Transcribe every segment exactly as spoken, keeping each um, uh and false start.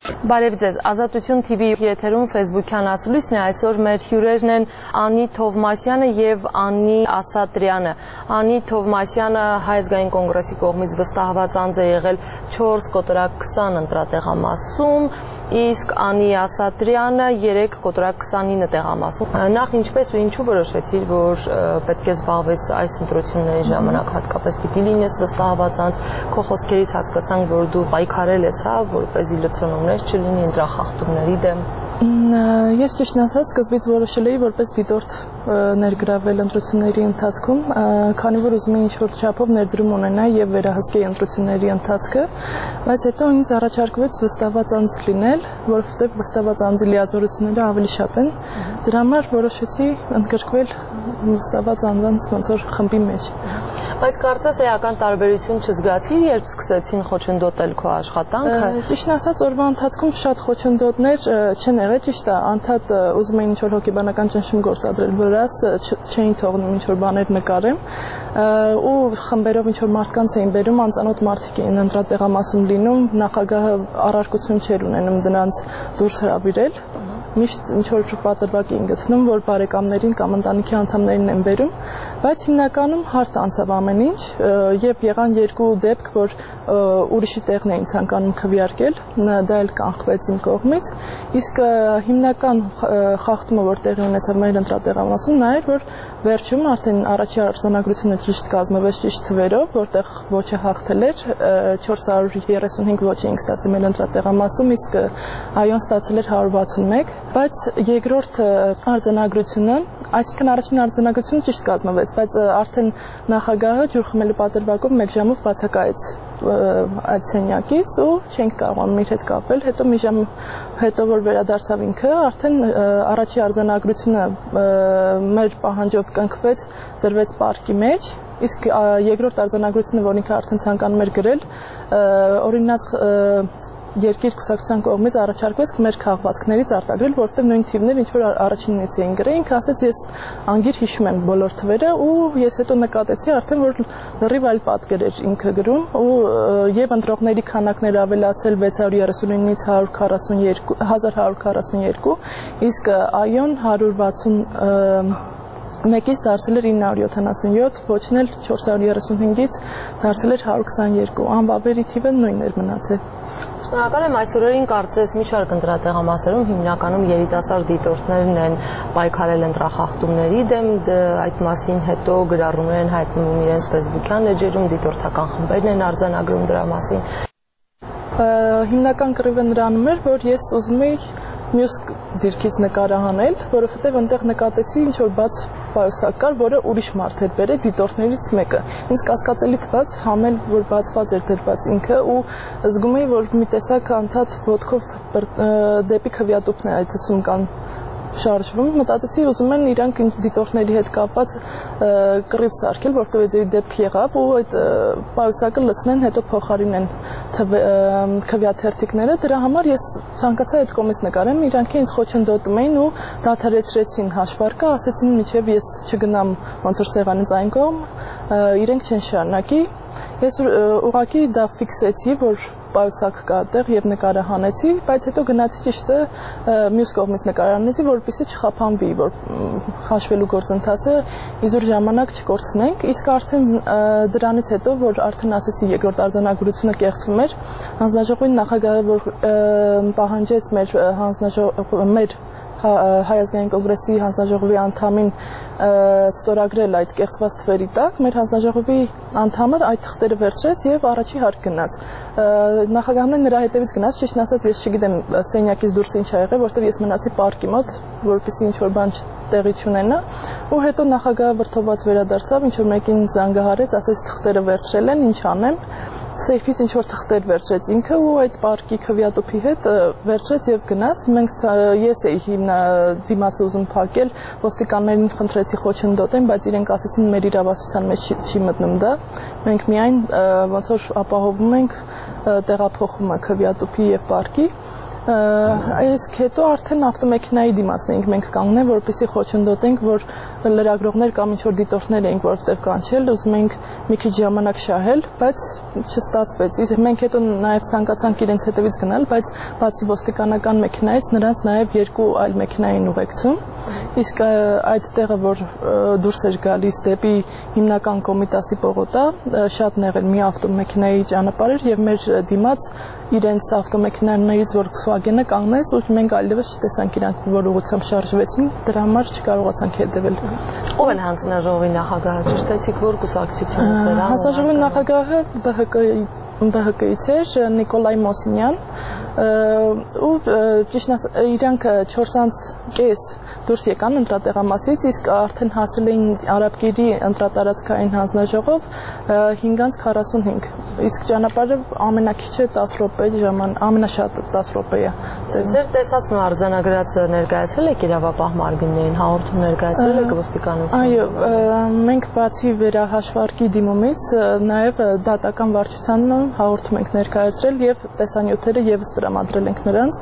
Բարև ձեզ, Ազատություն T V եթերում Facebook-յան ասուլիսն է, այսօր մեր հյուրերն են Անի Թովմասյանը և Անի Ասատրյանը։ Անի Թովմասյանը Հայ ազգային կոնգրեսի կողմից վստահված անձ է եղել չորս կոտրակ քսան ընտրատեղամասում, իսկ Անի Ասատրյանը երեք կոտրակ քսանինը տեղամասում։ Նախ ինչպես ու ինչու որոշեցիր, որ պետք է զբաղվես այս ընտրությունների ժամանակ, հատկապես պիտի լինես վստահված անձ, քո խոսքերից հասկացանք, որ դու պայքարել ես, հա, որպեսզի լցոնումներ չլինի ընտրախախտումների դեմ։ Ես ճիշտն ասած սկզբից որոշել էի որպես դիտորդ ներգրավել ընտրությունների ընթացքում, քանի որ ուզում էի ինչ-որ չափով ներդրում ունենալ եւ վերահսկեի ընտրությունների ընթացքը, բայց հետո ինձ առաջարկվեց վստահված անձ լինել, որովհետեւ վստահված անձի լիազորությունները ավելի շատ են։ Դրա համար որոշեցի ընդգրկվել վստահված անձանց ոնց որ խմբի մեջ։ Բայց կարծես էական տարբերություն չզգացիր, երբ սկսեցին խոչընդոտել քո աշխատանքը։ Ճիշտն ասած, օրվա ընթացքում շատ խոչընդոտներ չեն եղել, ճիշտ է, անդադ ուզում էին ինչ-որ հոգեբանական ճնշում գործադրել վրաս, չէին թողնում ինչ-որ բաներ նկարեմ, ու խմբերով ինչ-որ մարդկանց էին բերում, անծանոթ մարդիկ էին ընտրատեղամասում լինում, նախագահը առարկություն չէր ունենում դրանց դուրս հրավիրել, միշտ ինչ-որ պատրվակ էին գտնում, որ բարեկամներին կամ ընտանիքի անդամներին են բերում, բայց հիմնականում հարթ անցավ ամեն ինչ, եւ եղան երկու դեպք, որ ուրիշի տեղն էին ցանկանում քվեարկել, դա էլ կանխվեց իմ կողմից, իսկ հիմնական խախտումը, որ տեղի ունեցավ մեր ընտրատեղամասում, նա էր, որ վերջում արդեն առաջի արձանագրությունը ճիշտ կազմվեց ճիշտ թվերով, որտեղ ոչը հաղթել էր, չորս հարյուր երեսունհինգ ոչ էինք ստացել մեր ընտրատեղամասում, իսկ այոն ստացել էր հարյուր վաթսունմեկ, բայց երկրորդ արձանագրությունը, այսինքն առաջին արձանագրությունը ճիշտ կազմվեց, բայց արդեն նախագահը ջուր խմելու պատրվակով մեկ ժամով բացակայեց այդ սենյակից ու չենք կարողանում իր հետ կապել, հետո մի ժամ հետո որ վերադարձավ ինքը, արդեն առաջի արձանագրությունը մեր պահանջով կնքվեց, դրվեց պարկի մեջ, իսկ երկրորդ արձանագրությունը, որ ինքը արդեն ցանկանում էր գրել, օրինաց երկիր կուսակցության կողմից առաջարկվեց մեր քաղվածքներից արտագրել, որովհետև նույն թիվներ ինչ որ առաջինից էին գրել, ինքը ասաց ես անգիր հիշում եմ բոլոր թվերը ու ես հետո նկատեցի արդեն որ լրիվ այլ պատկեր էր ինքը գրում ու եւ ընտրողների քանակները ավելացել վեց հարյուր երեսունինից հազար հարյուր քառասունյոթ, իսկ այոն հարյուր վաթսուն մեկից դարձել էր ինը հարյուր յոթանասունյոթ, ոչն էլ չորս հարյուր երեսունհինգից դարձել էր հարյուր քսաներկու, անվավերի թիվը նույնն էր մնացել։ Շնորհակալ եմ, այս օրերին կարծես մի շարք ընտրատեղամասերում հիմնականում երիտասարդ դիտորդներն են պայքարել ընտրախախտումների դեմ, այդ մասին հետո գրառումներ են հայտնում իրենց Facebook-յան էջերում, դիտորդական խմբերն են արձանագրում դրա մասին։ Հիմնական կռիվը նրանում էր, որ ես ուզում էի մյուս դիրքից նկարահանել, որովհետև այնտեղ նկատեցի ինչ որ բաց պայուսակ կար, որը ուրիշ մարդ էր բերել դիտորդներից մեկը։ Ինձ կասկածելի թվաց, համել որ բացված էր դրված ինքը ու զգում էի, որ մի տեսակ անդադ ոտքով դեպի քվեատուփն է այդ ուսում կան շարժվում, մտածեցի ուզում են իրանք դիտորդների հետ կապված կռիվ սարքել, որովհետև այդ դեպք եղավ ու այդ պայուսակը լցնեն, հետո փոխարինեն քվեաթերթիկները, դրա համար ես ցանկացա այդ կողմից նկարեմ, իրանք ինձ խոչընդոտում էին ու դադարեցրեցին հաշվարկը, ասեցին մինչև ես չգնամ ոնց որ սեղանից այն կողմ, իրենք չեն շարունակի, ես ուղղակի դա ֆիքսեցի, որ պայուսակ կա այդտեղ եւ նկարահանեցի, բայց հետո գնացի ճիշտը մյուս կողմից նկարահանեցի, որպեսզի չխափանվի, որ հաշվելու գործընթացը իզուր ժամանակ չկորցնենք, իսկ արդեն դրանից հետո, որ արդեն ասեցի երկրորդ արձանագրությունը կեղծվում էր, հանձնաժողովի նախագահը, որ պահանջեց մեր հանձնաժողովի մեր Հայ ազգային կոնգրեսի հանձնաժողովի անդամին ստորագրել այդ կեղծված թվերի տակ, մեր հանձնաժողովի անդամը այդ թղթերը վերցրեց եւ առաջի հարկ գնաց։ Նախագահն նրա հետևից գնաց, ճիշտն ասած ես չգիտեմ սենյակից դուրս ինչ ա եղել, որովհետեւ ես մնացի պարկի մոտ, որպեսզի ինչ որ բան տեղի չունենա, ու հետո նախագահը վրդովված վերադարձավ, ինչ որ մեկին զանգահարեց, ասեց թղթերը վերցրել են, ինչ անեմ, սեյֆից ինչ որ թղթեր վերցրեց ինքը ու այդ պարկի քվեատուփի հետ վերցրեց եւ գնաց։ Մենք ես էի հիմնա դիմացը ուզում փակել, ոստիկաններին խնդրեցի խոչընդոտեն, բայց իրենք ասեցին մեր իրավասության մեջ չի մտնում դա։ Մենք միայն ոնց որ ապահովում ենք տեղափոխումը քվեատուփի եւ պարկի։ Իսկ հետո արդեն ավտոմեքենայի դիմացն էինք մենք կանգնել, որպեսզի խոչընդոտենք, որ լրագրողներ կամ ինչ-որ դիտորդներ էինք որտեղ կանչել, ուզում էինք մի քիչ ժամանակ շահել, բայց չստացվեց։ Իսկ մենք հետո նաև ցանկացանք իրենց հետևից գնալ, բայց բացի ոստիկանական մեքենայից նրանց նաև երկու այլ մեքենա էին ուղեկցում։ Իսկ այդ տեղը, որ դուրս էր գալիս դեպի հիմնական Կոմիտասի պողոտա, շատ նեղել մի ավտոմեքենայի ճանապարհ էր եւ մեր դիմաց իրենց ավտոմեքենաներից Volkswagen-ը կանգնեց, ու մենք այլևս չտեսանք իրանք որ ուղղությամբ շարժվեցին, դրա համար չկարողացանք հետևել։ Ո՞վ են հանձնաժողովի նախագահը, ճշտեցիք, որ կուսակցությունից էր։ Հանձնաժողովի նախագահը Բ Հ Կից էր Նիկոլայ Մոսինյան, ու ճիշտ իրանք չորս կես դուրս եկան ընտրատեղամասից, իսկ արդեն հասել էին Արաբկիրի ընտրատարածքային հանձնաժողով հինգ քառասունհինգ, իսկ ճանապարհը ամենակիչը տասը րոպե ժամանակ, ամենաշատը տասը րոպե է։ Ձեր տեսածն ու արձանագրածը ներկայացրել եք իրավապահ մարմիններին, հաղորդում ներկայացրել եք ոստիկանություն։ Այո, մենք բացի վերահաշվարկի դիմումից նաև դատական վարչությանը հաղորդում ենք ներկայացրել եւ տեսանյութերը եւս տրամադրել ենք նրանց։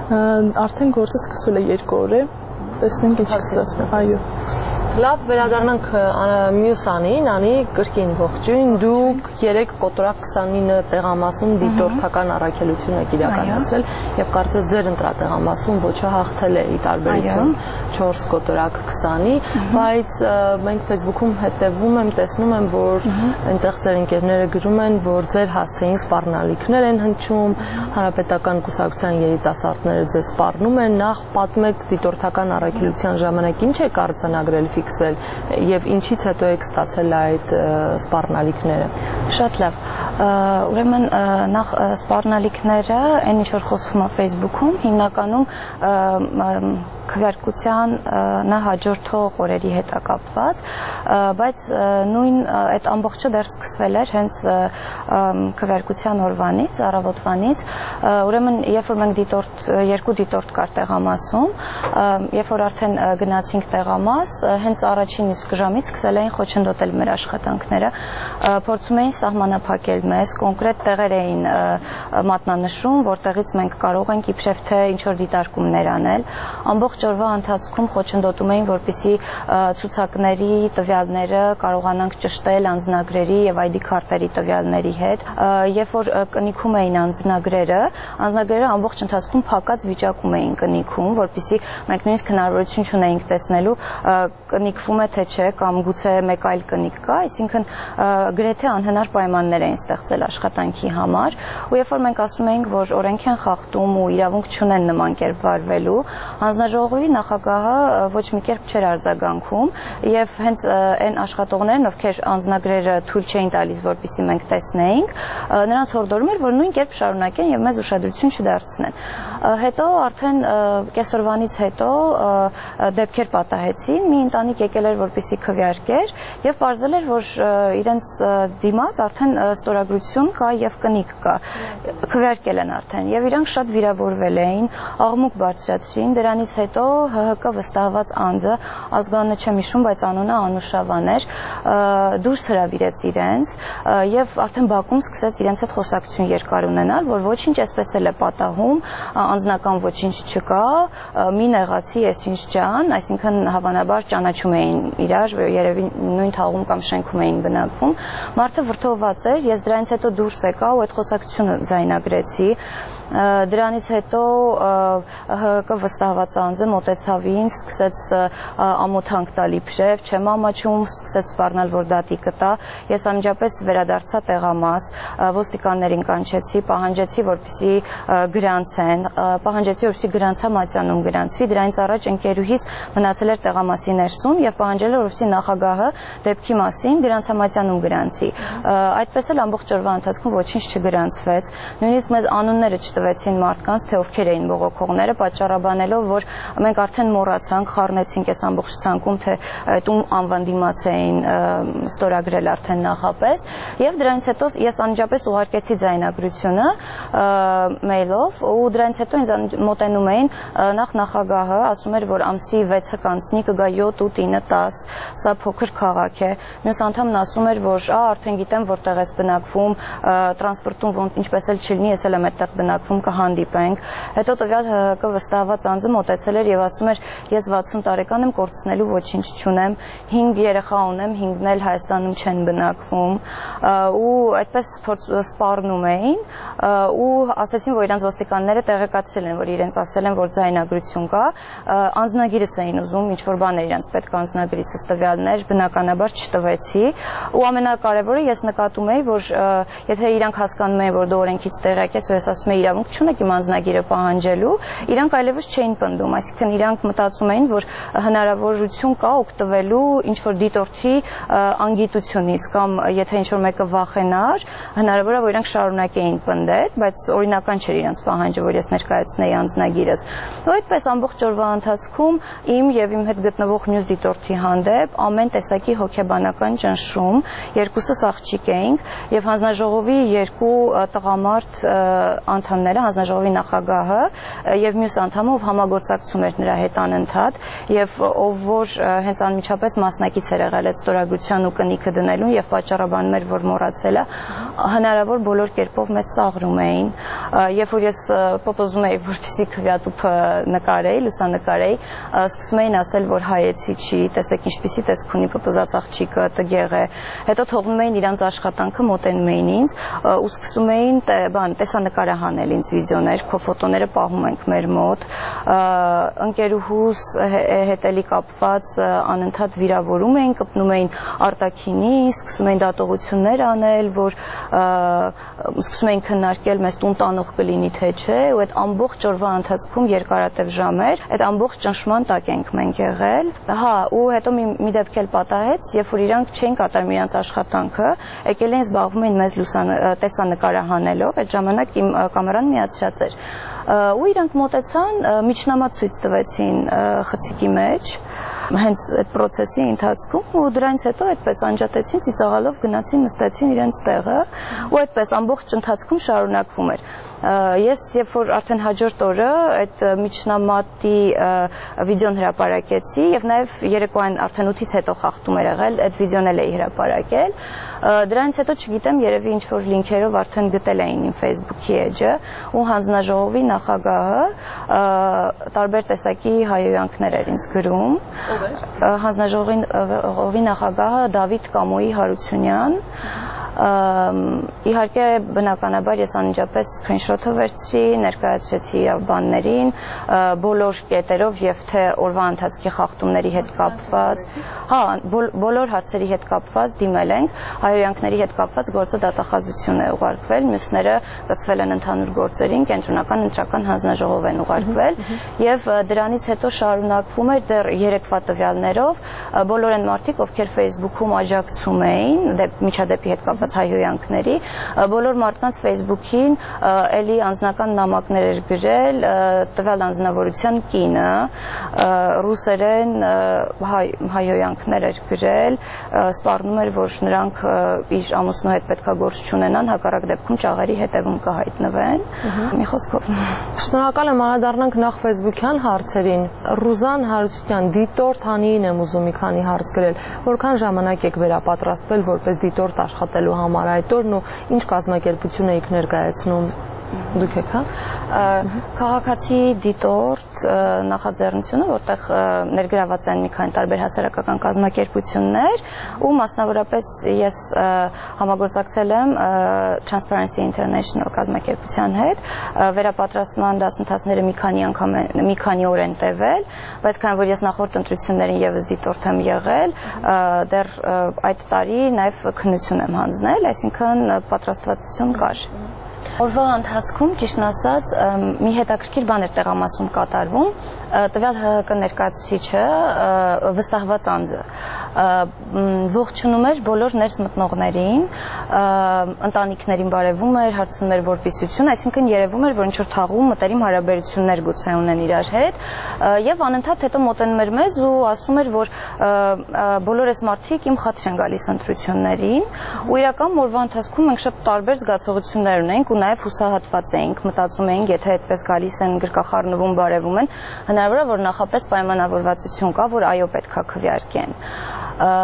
Արդեն գործը սկսվել է երկու օր է, տեսնենք ինչ կստացվի։ Այո։ Լավ, վերադառնանք մյուս Անին, Անի, կրկին ողջույն, դուք երեք կոտորակ քսանինը տեղամասում դիտորդական առաքելություն եք իրականացրել եւ կարծես ձեր ընտրատեղամասում ոչը հաղթել է ի տարբերություն չորս կոտորակ քսանի, բայց մենք Facebook-ում հետևում եմ, տեսնում եմ, որ այնտեղ ձեր ընկերները գրում են, որ ձեր հասցեին սպառնալիքներ են հնչում, հանրապետական կուսակցության երիտասարդները ձեզ սպառնում են, նախ պատմեք դիտորդական առաքելության ժամանակ ինչ եք արձանագրել ֆիքսել եւ ինչից հետո եք ստացել այդ սպառնալիքները։ Շատ լավ։ Ուրեմն նախ սպառնալիքները, այն ինչ որ խոսվում է Facebook-ում, հիմնականում քվեարկության նա հաջորդող օրերի հետ է կապված, բայց նույն այդ ամբողջը դեռ սկսվել էր հենց քվեարկության օրվանից, առավոտվանից, ուրեմն երբ որ մենք դիտորդ երկու դիտորդ կար տեղամասում, երբ որ արդեն գնացինք տեղամաս, հենց առաջին իսկ ժամից սկսել էին խոչընդոտել մեր աշխատանքները, փորձում էին սահմանափակել մեզ, կոնկրետ տեղեր էին մատնանշում, որտեղից մենք կարող ենք իբրև թե ինչ որ դիտարկումներ անել, ամբողջ օրվա ընթացքում խոչընդոտում էին, որպեսզի ցուցակների տվյալները կարողանանք ճշտել անձնագրերի եւ այ դի քարտերի տվյալների հետ, երբ որ կնիքում էին անձնագրերը, անձնագրերը ամբողջ ընթացքում փակած վիճակում էին կնիքում, որպեսզի մենք նույնիսկ հնարավորություն չունեինք տեսնելու կնիկվում է թե չէ կամ գուցե մեկ այլ կնիկ կա, այսինքն գրեթե անհնար պայմաններ էին ստեղծել աշխատանքի համար, ու երբ որ մենք ասում էինք, որ օրենք են խախտում ու իրավունք չունեն նման կերպ վարվելու, հանձնաժողովի նախագահը ոչ մի կերպ չէր արձագանքում եւ հենց այն աշխատողներն, ովքեր անձնագրերը թույլ չէին տալիս, որպեսզի մենք տեսնեինք, նրանց հորդորում էր, որ նույն կերպ շարունակեն եւ մեզ ուշադրություն չդարձնեն։ Հետո արդեն կեսօրվանից հետո դեպքեր պատահեցին, մի ընտանիք եկել էր, որպեսզի քվեարկեր եւ պարզել էր, որ իրենց դիմաց արդեն ստորագրություն կա եւ կնիկ կա, քվեարկել են արդեն եւ իրանք շատ վիրավորվել էին, աղմուկ բարձրացրին, դրանից հետո Հ Հ Կ վստահված անձը, ազգանունը չեմ հիշում, բայց անունը Անուշավան էր, դուրս հրավիրեց իրենց եւ արդեն բակում սկսեց իրենց հետ խոսակցություն երկար ունենալ, որ ոչինչ այսպես էլ է պատահում, անձնական ոչինչ չկա, մի նեղացի այսինչ ջան, այսինքն հավանաբար ճանաչում էին իրար, երևի նույն թաղում կամ շենքում էին բնակվում, մարդը վրդովված էր, ես դրանից հետո դուրս եկա ու այդ խոսակցությունը ձայնագրեցի, դրանից հետո Հ Հ Կ վստահված անձը մոտեցավ ինձ, սկսեց ամոթանք տալ իբրև, չեմ ամաչում, սկսեց սպառնալ, որ դատի կտա, ես անմիջապես վերադարձա տեղամաս, ոստիկաններին կանչեցի, պահանջեցի, որպեսզի գրանցեն, պահանջեցի, որպեսզի գրանցամատյանում գրանցվի, դրանից առաջ ընկերուհիս մնացել էր տեղամասի ներսում եւ պահանջել էր, որպեսզի նախագահը դեպքի մասին գրանցամատյանում գրանցի։ Այդպես էլ ամբողջ օրվա ընթացքում ոչինչ չգրանցվեց, նույնիսկ մեզ անունները տվեցին մարդկանց, թե ովքեր էին բողոքողները, պատճառաբանելով, որ մենք արդեն մոռացանք, խառնեցինք այս ամբողջ ցանկում, թե ում անվան դիմաց էին ստորագրել արդեն նախապես, եւ դրանից հետո ես անմիջապես ուղարկեցի ձայնագրությունը մեյլով, ու դրանից հետո ինձ մոտենում էին նախ նախագահը, ասում էր, որ ամսի վեցը կանցնի, կգա յոթ, ութ, ինը, տաս, սա փոքր քաղաք է։ Մյուս անդամն ասում էր, որ ա արդեն գիտեմ որտեղ ես բնակվում, տրանսպորտում ինչպես էլ չլինի, ես էլ եմ այդտեղ բնակվում շրջանակվում կհանդիպենք։ Հետո տվյալ ՀՀԿ վստահված անձը մոտեցել էր եւ ասում էր ես վաթսուն տարեկան եմ, կորցնելու ոչինչ չունեմ, հինգ երեխա ունեմ, հինգն էլ Հայաստանում չեն բնակվում ու այդպես սպառնում էին ու ասեցին, որ իրենց ոստիկանները տեղեկացրել են, որ իրենց ասել են, որ ձայնագրություն կա, անձնագիրս էին ուզում, ինչ որ բաներ իրենց պետք անձնագրիցս տվյալներ, բնականաբար չտվեցի ու ամենակարևորը ես նկատում էի, որ եթե իրանք հասկանում էին, որ դու օրենքից տեղյակ ես, ու ես ասում եմ իրավունք չունեք իմ անձնագիրը պահանջելու, իրանք այլևս չէին պնդում, այսինքն իրանք մտածում էին, որ հնարավորություն կա օգտվելու ինչ որ դիտորդի անգիտությունից կամ եթե ինչ որ մեկը վախենար, հնարավոր է որ իրանք շարունակեին պնդել, բայց օրինական չէր իրանք պահանջը, որ ես ներկայացնեի անձնագիրս։ Ու այդպես ամբողջ օրվա ընթացքում իմ եւ իմ հետ գտնվող մյուս դիտորդի հանդեպ ամեն տեսակի հոգեբանական ճնշում, երկուսս աղջիկ էինք եւ հանձնաժողովի երկու տղամարդ անդամները, հանձնաժողովի նախագահը եւ մյուս անդամը, ով համագործակցում էր նրա հետ անընդհատ եւ ով որ հենց անմիջապես մասնակից էր եղել այդ ստորագրության ու կնիքը դնելուն եւ պատճառաբանում էր, որ մոռացել է, հնարավոր բոլոր կերպով մեծ ծաղրում էին։ Երբ որ ես պոպոզում էի, որպեսզի քվեատուփը նկարեի, լուսանկարեի, սկսում էին ասել, որ հայեցի չի, տեսեք ինչպիսի տեսք ունի պոպոզած աղջիկը, տգեղ է։ Հետո թողնում էին իրանց աշխատանքը, մոտենում էին ինձ ու սկսում էին բան տեսանկարահանել ինձ վիդեոներ, քո ֆոտոները պահում ենք մեր մոտ, ընկերուհուս հետ էլի կապված անընդհատ վիրավորում էին, կպնում էին արտաքինի, սկսում էին դատողություններ անել, որ սկսում էին քննարկել մեզ տուն տանող կլինի թե չէ, ու այդ ամբողջ օրվա ընթացքում երկարատև ժամեր, այդ ամբողջ ճնշման տակ ենք մենք եղել։ Հա, ու հետո մի, մի դեպք էլ պատահեց, երբ որ իրանք չէին կատարում իրենց աշխատանքը, եկել էին զբաղվում էին մեզ տեսանկարահանելով, այդ ժամանակ իմ կամերան միացրած էր։ Ու իրանք մոտեցան, միջնամատ ցույց տվեցին խցիկի մեջ, հենց այդ process-ի ընթացքում ու դրանից հետո այդպես անջատեցին, ծիծաղալով գնացին, նստեցին իրենց տեղը ու այդպես ամբողջ ընթացքում շարունակվում էր։ Ես երբ որ արդեն հաջորդ օրը այդ միջնամատի վիդեոն հրապարակեցի եւ նաեւ երեկոյան արդեն ութից հետո խախտում էր եղել, այդ վիդեոն էլ էի հրապարակել։ Դրանից հետո չգիտեմ, երևի ինչ որ լինքերով արդեն գտել էին իմ Facebook-ի էջը ու հանձնաժողովի նախագահը տարբեր տեսակի հայհոյանքներ էր ինձ գրում։ Հանձնաժողովի նախագահը Դավիթ Կամոյի Հարությունյան, իհարկե բնականաբար ես անմիջապես screenshot-ը վերցրի, ներկայացրեցի բաններին, բոլոր կետերով եւ թե օրվա ընթացքի խախտումների հետ կապված, հա, բոլոր հարցերի հետ կապված դիմել ենք, հայհոյանքների հետ կապված գործը դատախազություն է ուղարկվել, մյուսները կցվել են ընդհանուր գործերին, կենտրոնական ընտրական հանձնաժողով են ուղարկվել եւ դրանից հետո շարունակվում էր դեռ երեկվա տվյալներով, բոլոր այն մարդիկ, ովքեր Facebook-ում աջակցում էին միջադեպի հետ կապված հայհոյանքների, բոլոր մարդկանց Facebook-ին էլի անձնական նամակներ էր գրել, տվյալ անձնավորության կինը, ռուսերեն հայհոյանքներ էր գրել, սպառնում էր, որ նրանք իր ամուսնու հետ պետքա գործ չունենան, հակառակ դեպքում ճաղերի հետևում կհայտնվեն։ Մի խոսքով։ Շնորհակալ եմ, անդրադառնանք նախ Facebook-յան հարցերին։ Ռուզան Հարությունյան, դիտորդ Հանիին եմ ուզում մի քանի հարց գրել, որքան ժամանակ եք վերապատրաստվել որպես դիտորդ աշխատելու համար այդ օրն ու ինչ կազմակերպություն եք ներկայացնում դուք եք, հա։ Քաղաքացի դիտորդ նախաձեռնությունը, որտեղ ներգրաված են մի քանի տարբեր հասարակական կազմակերպություններ ու մասնավորապես ես համագործակցել եմ Transparency International կազմակերպության հետ, վերապատրաստման դասընթացները մի քանի անգամ մի քանի օր են տևել, բայց քանի որ ես նախորդ ընտրություններին եւս դիտորդ եմ եղել, դեռ այդ տարի նաեւ քննություն եմ հանձնել, այսինքն պատրաստվածություն կար։ Օրվա ընթացքում ճիշտն ասած մի հետաքրքիր բան էր տեղամասում կատարվում, տվյալ ՀՀԿ ներկայացուցիչը վստահված անձը ողջունում էր բոլոր ներս մտնողներին, ընտանիքներին բարևում էր, հարցնում էր որպիսություն, այսինքն երևում էր, որ ինչ որ թաղում մտերիմ հարաբերություններ գուցե ունեն իրար հետ, եւ անընդհատ հետո մոտենում էր մեզ ու ասում էր, որ բոլոր այս մարդիկ իմ խաթր են գալիս ընտրություններին, ու իրական օրվա ընթացքում մենք շատ տարբեր զգացողություններ ունենք ու նաև հուսահատված էինք, մտածում էինք, եթե այդպես գալիս են գրկախառնվում, բարևում են, հնարավոր է, որ նախապես պայմանավորվածություն կա, որ այո պետք է քվեարկեն։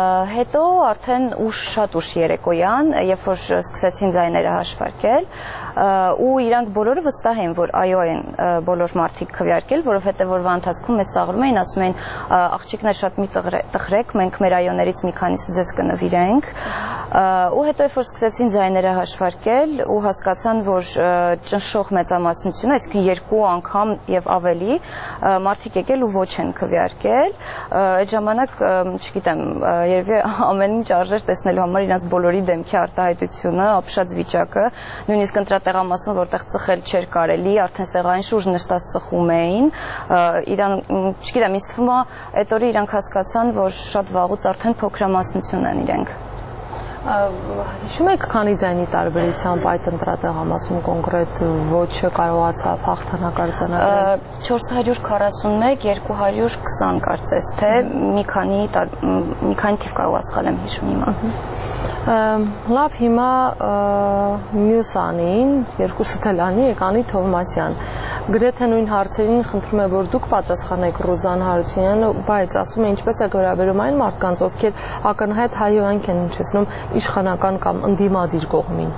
Հետո արդեն ուշ շատ ուշ երեկոյան, երբ որ սկսեցին ձայները հաշվարկել, ու իրանք բոլորը վստահ են, որ այո են բոլոր մարդիկ քվեարկել, որովհետև օրվա ընթացքում մեզ ծաղրում էին, ասում էին աղջիկներ շատ մի տխրեք, մենք մեր այոներից մի քանիսը ձեզ կնվիրենք, ու հետո երբ որ սկսեցին ձայները հաշվարկել ու հասկացան, որ ճնշող մեծամասնությունը, այսինքն երկու անգամ եւ ավելի մարդիկ եկել ու ոչ են քվեարկել, այդ ժամանակ, չգիտեմ, երևի ամեն ինչ արժեր տեսնելու համար իրանց բոլորի դեմքի արտահայտությունը, ապշած վիճակը, նույնիսկ ընտրատեղամասում, որտեղ ծխել չէր կարելի, արդեն սեղային շուրջ նստած ծխում էին, իրան, չգիտեմ, ինձ թվում է, այդ օրը իրանք հասկացան, որ շատ վաղուց արդեն փոքրամասնություն են իրենք։ Հիշում եք քանի ձայնի տարբերությամբ այդ ընտրատեղամասում կոնկրետ ոչը կարողացավ հաղթանակ արձանագրել։ չորս հարյուր քառասունմեկ, երկու հարյուր քսան կարծես, թե մի քանի մի քանի թիվ կարող ասխալ եմ հիշում հիմա։ Լավ, հիմա մյուս անին, երկուսը էլ անի, Անի Թովմասյան։ Գրեթե նույն հարցերին խնդրում է, որ դուք պատասխանեք Ռուզան Հարությունյանը, բայց ասում է ինչպես է վերաբերում այն մարդկանց, ովքեր ակնհայտ հայհոյանք են հնչեցնում իշխանական կամ ընդդիմադիր կողմին։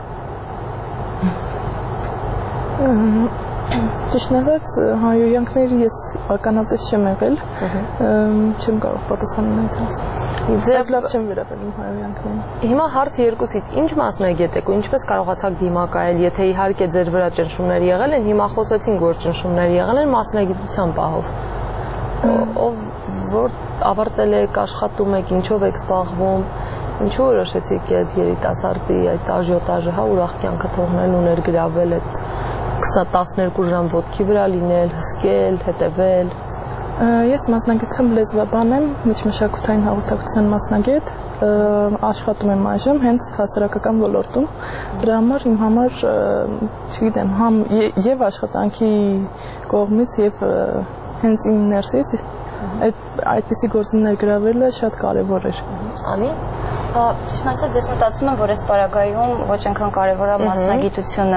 Ճիշտն ասած, հայհոյանքների ես ականատես չեմ եղել, չեմ կարող պատասխանել այնպես։ Ձեզ լավ չեմ վերաբերում հայհոյանքներին։ Հիմա հարց երկուսից, ինչ մասնագետ եք ու ինչպես կարողացաք դիմակայել, եթե իհարկե ձեր վրա ճնշումներ եղել են, հիմա խոսեցինք, որ ճնշումներ եղել են մասնագիտության պահով։ Ով որ ավարտել եք, աշխատում եք, ինչով եք զբաղվում, ինչու որոշեցիք այդ երիտասարդի այդ աժիոտաժը, հա, ուրախ կյանքը թողնել ու ներգրավել այդ տասներկու ժամ ոտքի վրա լինել, հսկել, հետևել։ Ես մասնագիտությամբ լեզվաբան եմ, միջմշակութային հաղորդակցության մասնագետ, աշխատում եմ այժմ հենց հասարակական ոլորտում։ Դրա համար իմ համար, չգիտեմ, համ եւ աշխատանքի կողմից եւ հենց իմ ներսից այդ այդպիսի գործին ներգրավելը շատ կարեւոր էր։ Անի Ճիշտ ասած, ես մտածում եմ, որ այս պարագայում ոչ այնքան կարևոր է մասնագիտությունը,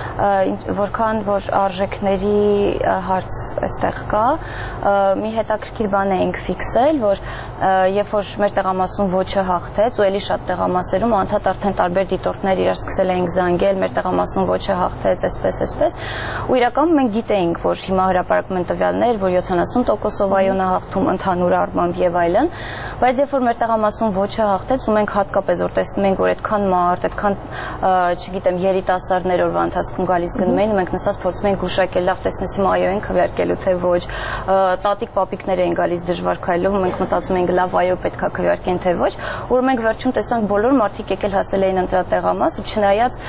որքան որ արժեքների հարց այստեղ կա, մի հետաքրքիր բան էինք ֆիքսել, որ երբ որ մեր տեղամասում ոչը հաղթեց, ու էլի շատ տեղամասերում անդադ արդեն տարբեր դիտորդներ իրար սկսել էինք զանգել, մեր տեղամասում ոչը հաղթեց, այսպես, այսպես, ու իրականում մենք գիտեինք, որ հիմա հրապարակում են տվյալներ, որ յոթանասուն տոկոսով այոն է հաղթում ընդհանուր առմամբ եւ այլն, բայց երբ որ մեր տեղամասում ոչը հաղթեց, ու մենք հատկապես որ տեսնում ենք, որ այդքան մարդ, այդքան, չգիտեմ, երիտասարդներ օրվա ընթացքում գալիս գնում էին, ու մենք նստած փորձում ենք գուշակել, լավ տեսնես հիմա այո են քվեարկելու թե ոչ, տատիկ պապիկներ էին գալիս դժվար քայլով, ու մենք մտածում ենք, լավ այո պետք է քվեարկեն թե ոչ, որ մենք վերջում տեսանք բոլոր մարդիկ եկել հասել էին ընտրատեղամաս, ու չնայած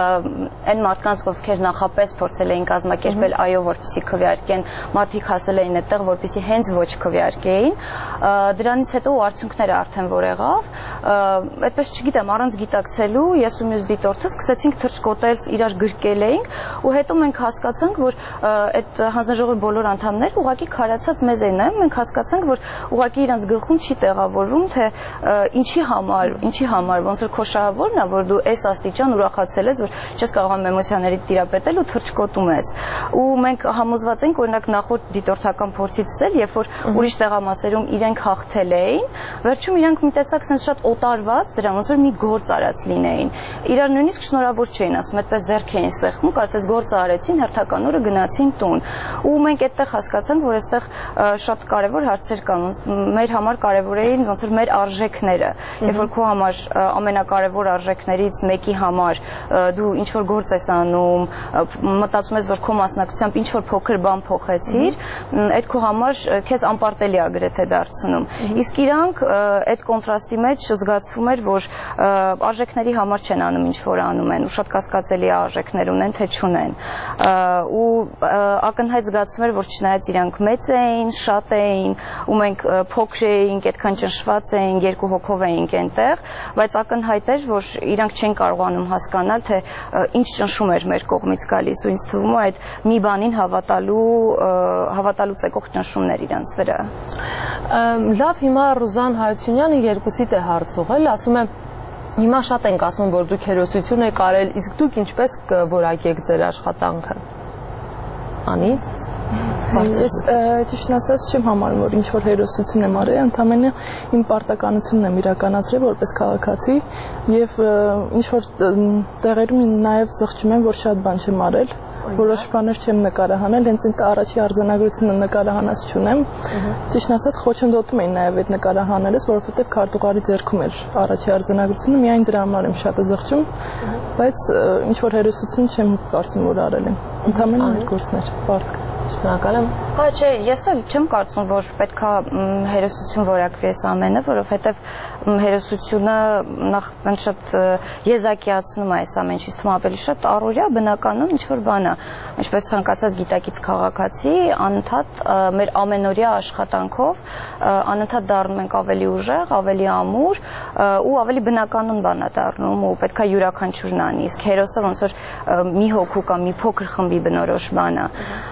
այն մարդկանց, ովքեր նախապես փորձել էին կազմակերպել այո, որպեսզի քվեարկեն, մարդիկ հասել էին այդտեղ, որպեսզի հենց ոչ քվեարկեին, դրանից հետո արդյունքները արդեն որ եղավ, այդպես չգիտեմ, առանց գիտակցելու ես ու մյուս դիտորդը սկսեցինք թռչկոտել, իրար գրկել էինք, ու հետո մենք հասկացանք, որ այդ հանձնաժողովի բոլոր անդամները ուղղակի քարացած մեզ էին նայում, մենք հասկացանք, որ ուղղակի իրանց գլխում չի տեղավորվում, թե ինչի համար, ինչի համար, ոնց որ քո շահավորն է, որ դու այս աստիճան ուրախացել ես, որ չես կարողանում էմոցիաներիդ տիրապետել ու թռչկոտում ես։ Ու մենք համոզված ենք, օրինակ նախորդ դիտորդական փորձից էլ, երբ որ ուրիշ տեղամասերում իրենք հաղթել էին, վերջում իրանք մի տեսակ sense շատ օտարված դրան, ոնց որ մի գործ արած լինեին։ Իրար նույնիսկ շնորհավոր չէին ասում, այդպես ձեռք էին սեղմում, կարծես գործը արեցին, հերթական օրը գնացին տուն։ Ու մենք այդտեղ հասկացանք, որ այստեղ շատ կարևոր հարցեր կան, մեր համար կարևոր էին ոնց որ մեր արժեքները։ Երբ որ քո համար ամենակարևոր արժեքներից մեկի համար դու ինչ որ գործ ես անում, մտածում ես, որ քո մասնակցությամբ ինչ որ փոքր բան փոխեցիր, այդ քո համար քեզ անպարտելի է գրեթե դարձնում։ Իսկ իրանք այդ կոնտրաստի մեջ զգացվում էր, որ արժեքների համար չեն անում ինչ որ անում են, ու շատ կասկածելի արժեքներ ունեն, թե չունեն։ Ու ակնհայտ զգացվում էր, որ չնայած իրանք մեծ էին, շատ էին, ու մենք փոքր էինք, այդքան ճնշված էինք, երկու հոգով էինք այնտեղ, բայց ակնհայտ էր, որ իրանք չեն կարողանում հասկանալ, թե ինչ ճնշում էր մեր կողմից գալիս, ու ինձ թվում է այդ մի բանին հավատալու հավատալուց եկող ճնշումներ իրանց վրա։ Լավ, հիմա Ռուզան Հարությունյանը երկուսիդ է հարց ուղղել, ասում է հիմա շատ ենք ասում, որ դուք հերոսություն եք արել, իսկ դուք ինչպես կորակեք ձեր աշխատանքը։ Անի Ես ճիշտ ասած չեմ համարում, որ ինչ-որ հերոսություն եմ արել, ընդամենը իմ պարտականությունն եմ իրականացրել որպես քաղաքացի եւ ինչ-որ տեղերում նաեւ զղջում եմ, որ շատ բան չեմ արել, որոշ բաներ չեմ նկարահանել, հենց ինձ առաջի արձանագրությունը նկարահանած չունեմ։ Ճիշտ ասած խոչընդոտում էին նաեւ այդ նկարահանելս, որովհետեւ քարտուղարի ձեռքում էր առաջի արձանագրությունը, միայն դրա համար եմ շատ զղջում, բայց ինչ-որ հերոսություն չեմ կարծում, որ արել եմ։ Ընդամենը մեր գործներ, բարդ։ Շնորհակալ եմ։ Հա, չէ, ես էլ չեմ կարծում, որ պետքա հերոսություն որակվի այս ամենը, որովհետև հերոսությունը նախ շատ եզակիացնում է այս ամենը, իսկ թվում ավելի շատ առօրյա բնականon ինչ-որ բան է, ինչպես ցանկացած գիտակից քաղաքացի, անընդհատ մեր ամենօրյա աշխատանքով անընդհատ դառնում ենք ավելի ուժեղ, ավելի ամուր ու ավելի բնականon բան է դառնում ու պետքա յուրաքանչյուրն անի, իսկ հերոսը ոնց որ մի հոգու կամ մի փոքր խմբի բնորոշ բան է։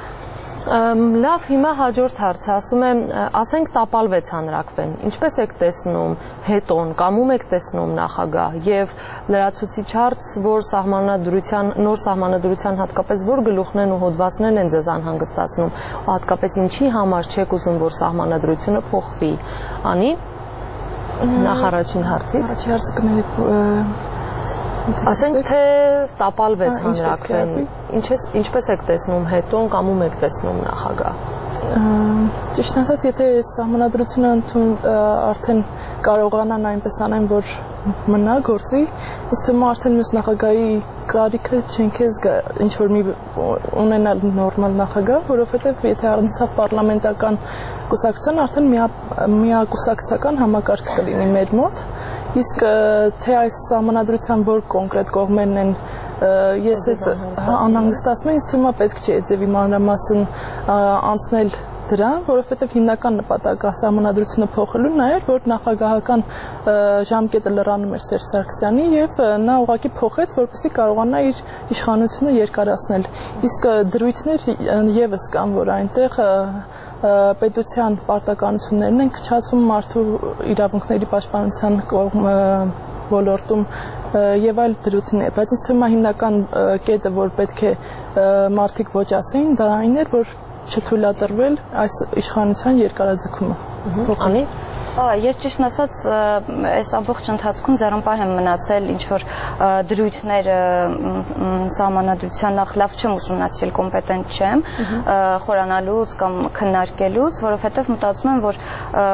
Լավ, հիմա հաջորդ հարցը, ասում եմ, ասենք տապալվեց հանրաքվեն, ինչպես եք տեսնում հետոն, կամ ում եք տեսնում նախագահ եւ լրացուցիչ հարց, որ սահմանադրության, նոր սահմանադրության հատկապես որ գլուխներն ու հոդվածներն են ձեզ անհանգստացնում, ու հատկապես ինչի համար չեք ուզում, որ սահմանադրությունը փոխվի, անի, նախ առաջին հարցից։ Առաջի հարցը կներեք Ասենք թե տապալվեց հանրաքվեն, ինչպես եք տեսնում հետոն կամ ում եք տեսնում նախագահ։ Ճիշտ ասած, եթե սահմանադրությունը արդեն կարողանան այնպես անեն, որ մնա գործի, իսկ թվում արդեն մյուս նախագահի կարիքը չենք զգա ինչ-որ մի ունենալ նորմալ նախագահ, որովհետև եթե առնցավ պարլամենտական կուսակցության, արդեն միակուսակցական համակարգ կլինի մեր մոտ, իսկ թե այս սահմանադրության որ կոնկրետ կողմերն են ես այդ անհանգստացնում եմ, ինձ թվում է պետք չէ այդ ձևի մանրամասն անցնել դրան, որովհետև հիմնական նպատակը սահմանադրությունը փոխելուն նա էր, որ նախագահական ժամկետը լրանում էր Սերժ Սարգսյանի եւ նա ուղղակի փոխեց, որպեսզի կարողանա իր իշխանությունը երկարացնել։ Իսկ դրույթներ եւս կան, որ այնտեղ պետության պարտականություններն են քչացվում մարդու իրավունքների պաշտպանության ոլորտում եւ այլ դրույթներ, բայց ինձ թվում է հիմնական կետը, որ պետք է մարդիկ ոչ ասեին, դա այն էր, որ չթույլատրվել այս իշխանության երկարաձգումը։ Անի Ես ճիշտ ասած, այս ամբողջ ընթացքում ձեռնպահ եմ մնացել ինչ-որ դրույթներ սահմանադրության նախ լավ չեմ ուսումնասիրել, կոմպետենտ չեմ, խորանալուց կամ քննարկելուց, որովհետև մտածում եմ, որ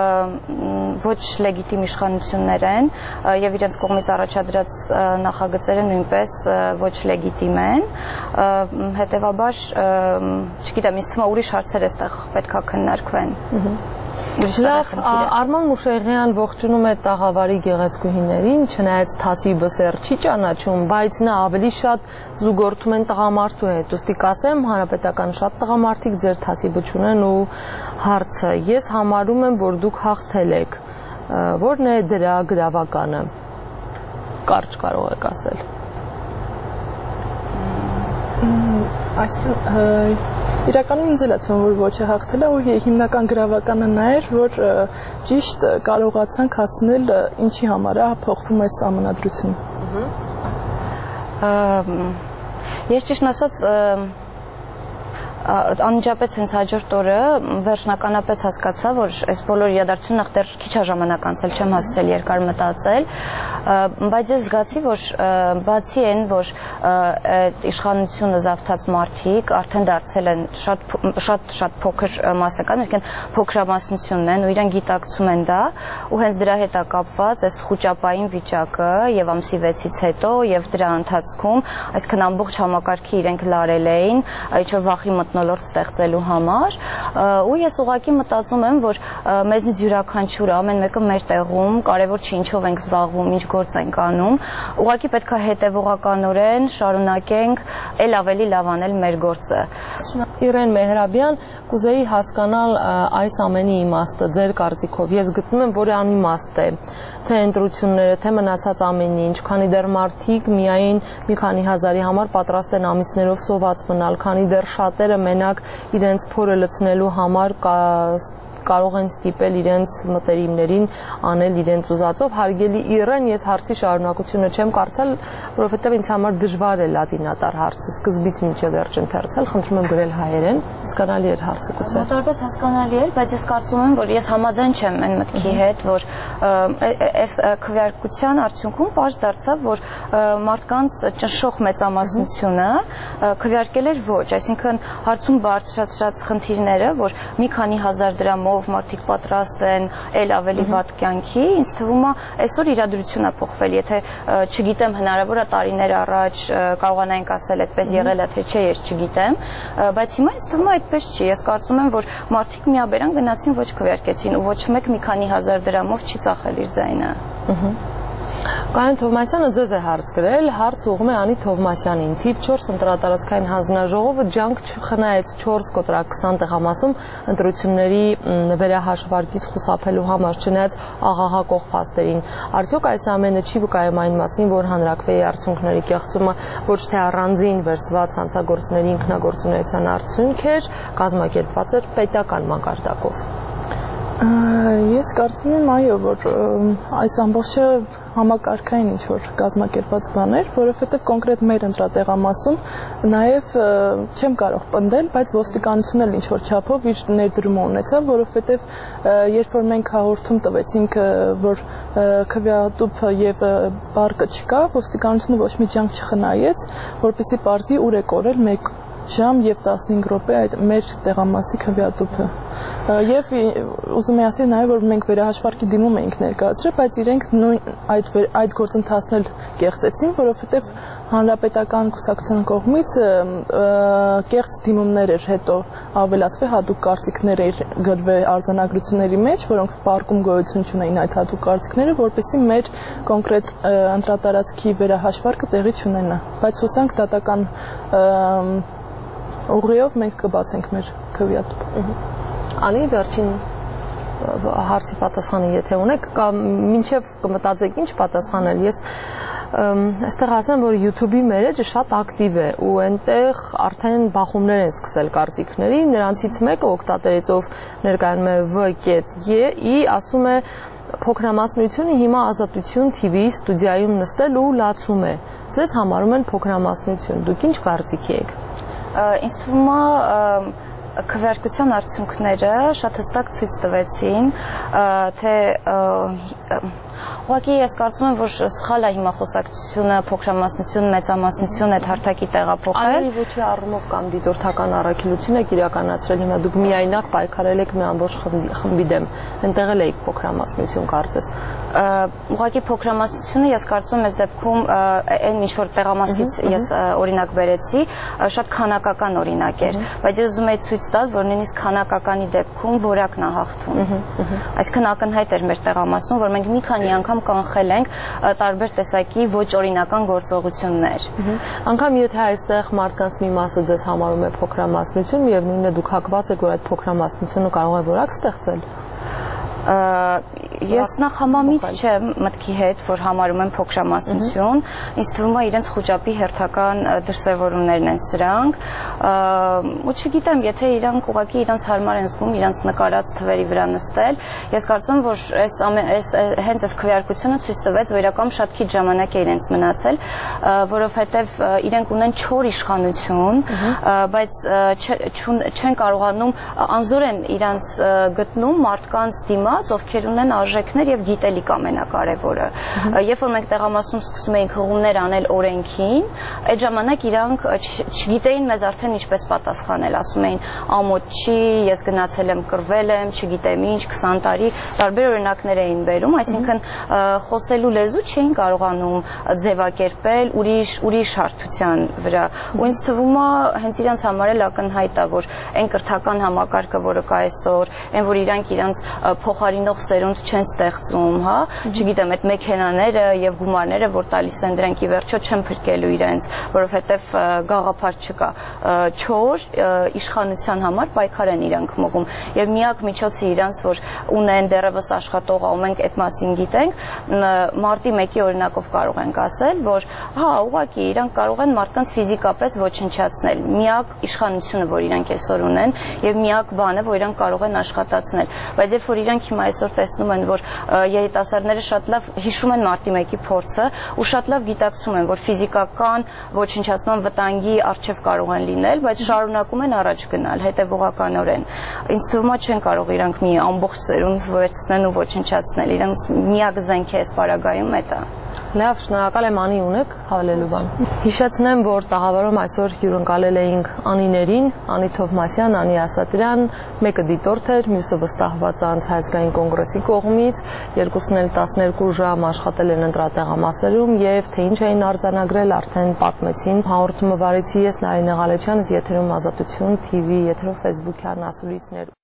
ոչ լեգիտիմ իշխանություններ են եւ իրենց կողմից առաջադրած նախագծերը նույնպես ոչ լեգիտիմ են, հետեւաբար, չգիտեմ, ինձ թվում է ուրիշ հարցեր էստեղ պետքա քննարկվեն։ Լավ, Արման Մուշեղյան ողջունում է տաղավարի գեղեցկուհիներին, չնայած թասի բսեր չի ճանաչում, բայց նա ավելի շատ զուգորդում են տղամարդու հետ, ուստի կասեմ, հանրապետական շատ տղամարդիկ ձեր թասի բչունեն ու հարցը, ես համարում եմ, որ դուք հաղթել եք, որն է դրա գրավականը, կարճ կարող եք ասել։ Իրականում ինձ էլ է թվում, որ ոչը հաղթել է ու հիմնական գրավականը նա էր, որ ճիշտ կարողացանք հասնել ինչի համար է փոխվում այս սահմանադրությունը։ Ես ճիշտ ասած անմիջապես հենց հաջորդ օրը վերջնականապես հասկացա, որ այս բոլոր իրադարձությունն նախ դեռ քիչ է ժամանակ անցել, չեմ հասցրել երկար մտածել, բայց ես զգացի, որ բացի այն, որ իշխանությունը զավթած մարդիկ արդեն դարձել են շատ շատ փոքր մասսական, այսինքն փոքրամասնությունն են ու իրեն գիտակցում են դա, ու հենց դրա հետ է կապված այս խոճապային վիճակը եւ ամսի վեցից հետո եւ դրա ընթացքում, այսինքն ամբողջ համակարգի իրենք լարել էին, ինչ-որ վախի մթնոլորտ ստեղծելու համար, ու ես ուղղակի մտածում եմ, որ մեզնից յուրաքանչյուրը ամեն մեկը մեր տեղում կարևոր չի ինչով ենք զբաղվում, ինչ գործ ենք անում, ուղղակի պետք է հետևողականորեն շարունակենք ել ավելի լավ անել մեր գործը։ Իրեն Մեհրաբյան, կուզեի հասկանալ այս ամենի իմաստը ձեր կարծիքով։ Ես գտնում եմ, որ անիմաստ է, թե ընտրությունները, թե մնացած ամեն ինչ, քանի դեռ մարդիկ միայն մի քանի հազարի համար պատրաստ են ամիսներով սոված մնալ, քանի դեռ շատերը մենակ իրենց փորը լցնելու համար կարող են ստիպել իրենց մտերիմներին անել իրենց ուզածով։ Հարգելի Իրեն, ես հարցի շարունակությունը չեմ կարծել, որովհետև ինձ համար դժվար է լատինատար հարցը սկզբից մինչև վերջ ընթերցել, խնդրում եմ գրել հայերեն, հասկանալի էր հարցը գուցե։ Մոտավորապես հասկանալի էր, բայց ես կարծում եմ, որ ես համաձայն չեմ այն մտքի հետ, որ այս քվեարկության արդյունքում պարզ դարձավ, որ մարդկանց ճնշող մեծամասնությունը քվեարկել էր ոչ, այսինքն հարցում բարձրացած խնդիրները, որ մի քանի հազար դրամով մարդիկ պատրաստ են ել ավելի վատ կյանքի, ինձ թվում է այսօր իրադրությունն է փոխվել, եթե չգիտեմ հնարավոր է տարիներ առաջ կարողանայինք ասել այդպես եղել է թե չէ, ես չգիտեմ, բայց հիմա ինձ թվում է այդպես չի, ես կարծում եմ, որ մարդիկ միաբերան գնացին ոչ քվեարկեցին ու ոչ մեկ մի քանի հազար դրամով չի ծախել իր ձայնը։ Կանեն Թովմասյանը ձեզ է հարց գրել, հարց ուղղում է Անի Թովմասյանին։ Թիվ չորս ընտրատարածքային հանձնաժողովը ջանք չխնայեց չորս կոտրակ քսան տեղամասում ընտրությունների վերահաշվարկից խուսափելու համար, չնայած աղաղակող փաստերին։ Արդյոք այս ամենը չի վկայում այն մասին, որ հանրաքվեի արդյունքների կեղծումը ոչ թե առանձին վերցված հանցագործների ինքնագործունեության արդյունք էր, կազմակերպված էր պետական մակարդակով։ Ես կարծում եմ, այո, որ այս ամբողջը համակարգային ինչ-որ կազմակերպված բան էր, որովհետև կոնկրետ մեր ընտրատեղամասում նաև չեմ կարող պնդել, բայց ոստիկանությունն էլ ինչ-որ չափով իր ներդրումը ունեցավ, որովհետև երբ որ մենք հաղորդում տվեցինք, որ քվեատուփ եւ բարկը չկա, ոստիկանությունը ոչ մի ջանք չխնայեց, որպեսզի պարզի ուր է կորել մեկ ժամ եւ տասնհինգ րոպե այդ մեր տեղամասի քվեատուփը։ Եվ ուզում եմ ասել նաև, որ մենք վերահաշվարկի դիմում էինք ներկայացրել, բայց իրենք նույն այդ այդ գործընթացն էլ կեղծեցին, որովհետև հանրապետական կուսակցության կողմից կեղծ դիմումներ էր հետո ավելացվել, հատուկ կարծիքներ էր գրվել արձանագրությունների մեջ, որոնք պարկում գոյություն չունեին այդ հատուկ կարծիքները, որպեսզի մեր կոնկրետ ընտրատարածքի վերահաշվարկը տեղի չունենա, բայց հուսանք դատական ուղիով մենք կբացենք մեր քվեատուփը։ Անի, վերջին հարցի պատասխանը եթե ունեք, կամ մինչև կմտածեք ինչ պատասխանել, ես այստեղ ասեմ, որ YouTube-ի մերեջը շատ ակտիվ է ու այնտեղ արդեն բախումներ են սկսել կարծիքների, նրանցից մեկը օգտատերից ով ներկայանում է V.E ասում է փոքրամասնությունը հիմա Ազատություն T V-ի ստուդիայում նստել ու լացում է, ձեզ համարում են փոքրամասնություն, դուք ինչ կարծիքի եք։ Ինձ թվում է քվեարկության արդյունքները շատ հստակ ցույց տվեցին, թե ուղղակի ես կարծում եմ, որ սխալ է հիմա խոսակցությունը փոքրամասնություն, մեծամասնություն այդ հարթակի տեղափոխել։ Այլ ոչի առումով կամ դիտորդական առաքելություն եք իրականացրել, հիմա դուք միայնակ պայքարել եք մի ամբողջ խմբի դեմ, այնտեղ էլ եք փոքրամասնություն կարծես։ Ուղղակի փոքրամասնությունը ես կարծում եմ այս դեպքում այն ինչ որ տեղամասից ես օրինակ բերեցի, շատ քանակական օրինակ էր, բայց ես ուզում եի ցույց տալ, որ նույնիսկ քանակականի դեպքում որակն է հաղթում։ Այսինքն ակնհայտ էր մեր տեղամասում, որ մենք մի քանի անգամ կանխել ենք տարբեր տեսակի ոչ օրինական գործողություններ։ Անկամ եթե այստեղ մարդկանց մի մասը ձեզ համարում է փոքրամասնություն, միևնույնն է դուք հակված եք, որ այդ փոքրամասնությունը կարող է որակ ստեղծել։ Ես նախ համամիտ չեմ մտքի հետ, որ համարում եմ փոքրամասնություն, ինձ թվում է իրենց խոճապի հերթական դրսևորումներն են սրանք, ու չգիտեմ, եթե իրանք ուղղակի իրենց հարմար են զգում իրենց նկարած թվերի վրա նստել, ես կարծում եմ, որ հենց այս քվեարկությունը ցույց տվեց, որ իրական շատ քիչ ժամանակ է իրենց մնացել, որովհետև իրենք ունեն չոր իշխանություն, բայց չեն կարողանում, անզոր են իրենց գտնում մարդկանց դիմաց, ովքեր ունեն արժեքներ եւ գիտելիք ամենակարևորը։ Երբ որ մենք տեղամասում սկսում էինք հղումներ անել օրենքին, այդ ժամանակ իրանք չգիտեին մեզ արդեն ինչպես պատասխանել, ասում էին ամոթ չի, ես գնացել եմ, կռվել եմ, չգիտեմ ինչ, քսան տարի, տարբեր օրինակներ էին բերում, այսինքն խոսելու լեզու չէին կարողանում ձևակերպել ուրիշ ուրիշ հարթության վրա։ Ու ինձ թվում է հենց իրանց համար էլ ակնհայտ է, որ այն կրթական համակարգը, որը կա այսօր, այն որ իրանք իրանց փոխ փոխարինող սերունդ չեն ստեղծում, հա, չգիտեմ, այդ մեքենաները եւ գումարները, որ տալիս են դրանք ի վերջո չեն փրկելու իրենց, որովհետեւ գաղափար չկա։ Չոր իշխանության համար պայքար են իրանք մղում եւ միակ միջոցը իրանց, որ ունեն դեռևս աշխատող, մենք այդ մասին գիտենք, մարտի մեկի օրինակով կարող ենք ասել, որ հա, ուղղակի իրանք կարող են մարդկանց ֆիզիկապես ոչնչացնել։ Միակ իշխանությունը, որ իրանք այսօր ունեն եւ միակ բանը, որ իրանք կարող են աշխատացնել, բայց երբ որ իրանք հիմա այսօր տեսնում են, որ երիտասարդները շատ լավ հիշում են մարտի մեկի փորձը ու շատ լավ գիտակցում են, որ ֆիզիկական ոչնչացման վտանգի առջև կարող են լինել, բայց շարունակում են առաջ գնալ հետևողականորեն։ Ինձ թվում է չեն կարող իրանք մի ամբողջ սերունդ վերցնեն ու ոչնչացնել։ Իրանք միակ զենքը այս պարագայում է դա։ Լավ, շնորհակալ եմ, Անի, ունեք հավելելու բան։ Հիշեցնեմ, որ տաղավարում այսօր հյուրընկալել էինք Անիներին, Անի Թովմասյան, Անի Ասատրյան, մեկը դիտորդ էր, մյուսը վստահված անց Հայազգային կոնգրեսի կողմից, երկուսն էլ տասներկու ժամ աշխատել են ընտրատեղամասերում եւ թե ինչ էին արձանագրել, արդեն պատմեցին։ Հաղորդումը վարեցի ես Նարինե Ղալեչյանս, եթերում Ազատություն թիվի, եթերով Facebook-յան ասուլիսներ։